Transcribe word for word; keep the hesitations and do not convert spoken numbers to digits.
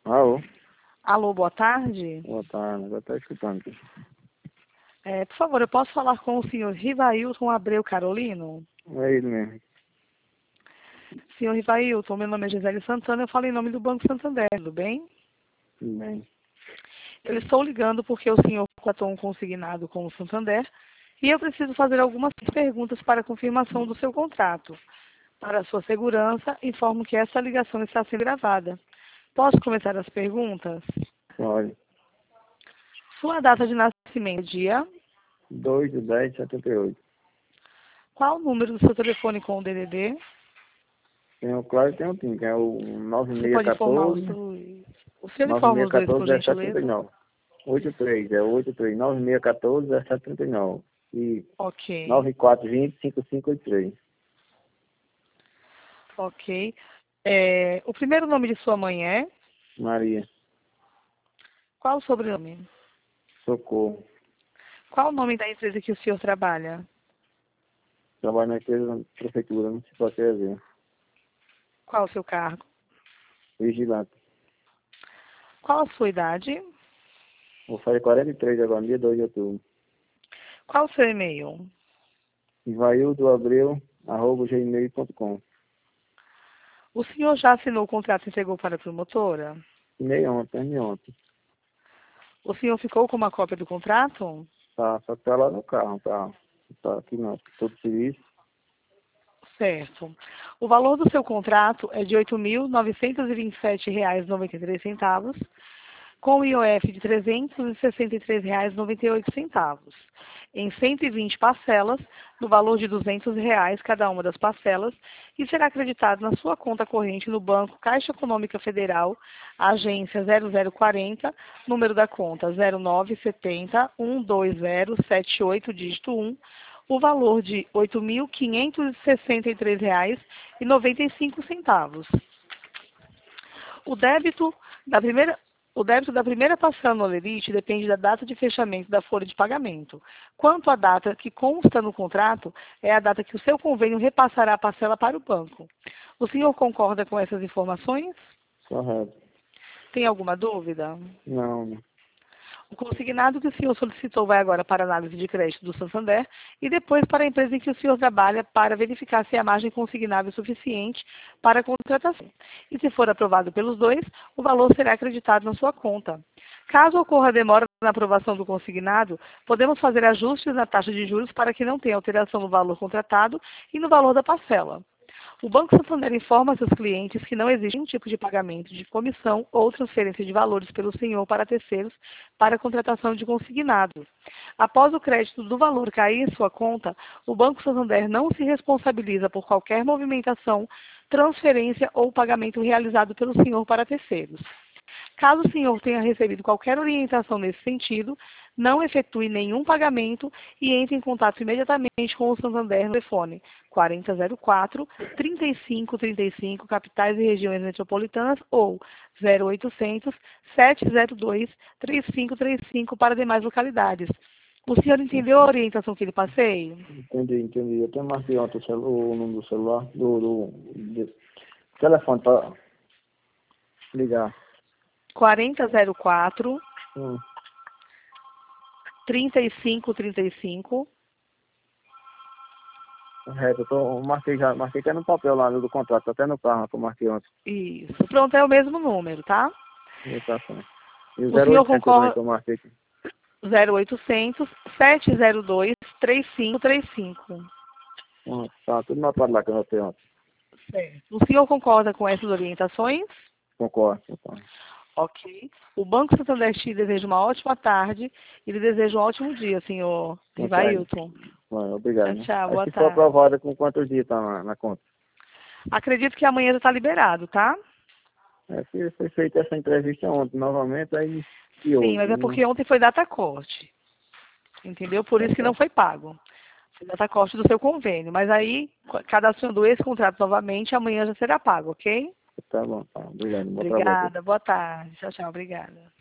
Alô? Alô, boa tarde. Boa tarde, agora tá escutando aqui. É, por favor, eu posso falar com o senhor Rivailton Abreu Carolino? É ele mesmo. Senhor Rivailton, meu nome é Gisele Santana, eu falo em nome do Banco Santander, tudo bem? Tudo bem. Eu estou ligando porque o senhor contratou um consignado com o Santander e eu preciso fazer algumas perguntas para confirmação do seu contrato. Para a sua segurança, informo que essa ligação está sendo gravada. Posso começar as perguntas? Olha, Sua data de nascimento, dia? dois de dez de setenta e oito. Qual o número do seu telefone com o D D D? Tem o Claro e tem o Tim, que é o Você pode informar os nove seis um quatro, dois. O senhor informa os dois, nove seis um quatro, por dezessete trinta e gentileza? nove. oitenta e três, é oitenta e três, nove seis um quatro, dezessete trinta e nove. E Ok, nove quatro dois zero, cinco cinco oito três. ok. É, o primeiro nome de sua mãe é? Maria, Qual o sobrenome? socorro. Qual o nome da empresa que o senhor trabalha? Trabalho na empresa da prefeitura, não se pode ver. Qual o seu cargo? Vigilante. Qual a sua idade? Vou fazer quarenta e três agora, dia dois de outubro. Qual o seu e-mail? Ivaildo Abreu, arroba gmail ponto com. O senhor já assinou o contrato e entregou para a promotora? E-mail ontem, terminei ontem. O senhor ficou com uma cópia do contrato? Tá, só que tá lá no carro, tá? Tá aqui não, todo serviço. Certo. O valor do seu contrato é de oito mil novecentos e vinte e sete reais e noventa e três centavos, com o I O F de trezentos e sessenta e três reais e noventa e oito centavos, em cento e vinte parcelas, no valor de duzentos reais cada uma das parcelas, e será acreditado na sua conta corrente no Banco Caixa Econômica Federal, agência zero zero quarenta, número da conta zero nove sete zero um dois zero sete oito, dígito um, o valor de oito mil quinhentos e sessenta e três reais e noventa e cinco centavos. O débito da primeira O débito da primeira parcela no Olerite depende da data de fechamento da folha de pagamento. Quanto à data que consta no contrato, é a data que o seu convênio repassará a parcela para o banco. O senhor concorda com essas informações? Correto. Tem alguma dúvida? Não, não. O consignado que o senhor solicitou vai agora para a análise de crédito do Santander e depois para a empresa em que o senhor trabalha para verificar se a margem consignável é suficiente para a contratação. E se for aprovado pelos dois, o valor será acreditado na sua conta. Caso ocorra demora na aprovação do consignado, podemos fazer ajustes na taxa de juros para que não tenha alteração no valor contratado e no valor da parcela. O Banco Santander informa seus clientes que não existe nenhum tipo de pagamento de comissão ou transferência de valores pelo senhor para terceiros para a contratação de consignado. Após o crédito do valor cair em sua conta, o Banco Santander não se responsabiliza por qualquer movimentação, transferência ou pagamento realizado pelo senhor para terceiros. Caso o senhor tenha recebido qualquer orientação nesse sentido, não efetue nenhum pagamento e entre em contato imediatamente com o Santander no telefone quatro zero zero quatro, trinta e cinco trinta e cinco, capitais e regiões metropolitanas, ou zero oitocentos, sete zero dois, três cinco três cinco para demais localidades. O senhor entendeu a orientação que lhe passei? Entendi, entendi. Eu até marquei ontem o, celu o número do celular, do, do, do telefone para ligar. quatro zero quatro, Hum, trinta e cinco trinta e cinco. correto, eu, tô, eu marquei já, marquei até no papel lá do contrato, até no carro que eu marquei ontem. Isso. Pronto, é o mesmo número, tá? Exatamente. E o O zero senhor oitocentos também concorre que eu marquei aqui. zero oitocentos, sete zero dois, três cinco três cinco. Hum, tá, tudo notado lá que eu notei ontem. Certo. O senhor concorda com essas orientações? Concordo, então. Ok. O Banco Santander te deseja uma ótima tarde e lhe deseja um ótimo dia, senhor Boa tarde. Rivailton. Bom, obrigado. Tchau, Né? tchau. Aí Boa se for tarde. aprovada, com quantos dias tá na, na conta? Acredito que amanhã já está liberado, tá? É que foi feita essa entrevista ontem, novamente, aí e Sim, hoje. mas é Não... porque ontem foi data corte. Entendeu? Por isso que não foi pago. Foi data corte do seu convênio. Mas aí, cadastrando esse contrato novamente, amanhã já será pago, ok? Tá bom, tá. Obrigado. Bom trabalho. Obrigada. Boa tarde. Tchau, tchau. Obrigada.